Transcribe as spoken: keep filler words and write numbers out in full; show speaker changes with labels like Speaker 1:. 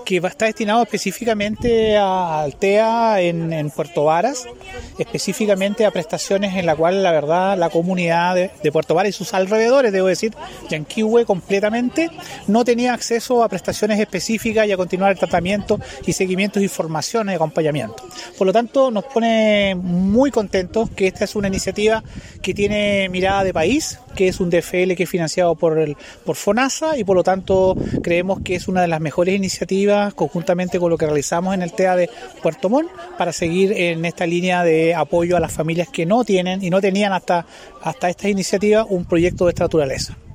Speaker 1: que va, está destinado específicamente a Altea en, en Puerto Varas, específicamente a prestaciones en la cual la verdad la comunidad de, de Puerto Varas y sus alrededores, debo decir, Yanquihue completamente, no tenía acceso a prestaciones específicas y a continuar el tratamiento y seguimientos y formaciones y acompañamiento. Por lo tanto, nos pone muy contentos que esta es una iniciativa que tiene mirada de país, que es un D F L que es financiado por, el, por FONASA y por lo tanto creemos que es una de las mejores iniciativas conjuntamente con lo que realizamos en el T E A de Puerto Montt para seguir en esta línea de apoyo a las familias que no tienen y no tenían hasta, hasta esta iniciativa un proyecto de esta naturaleza.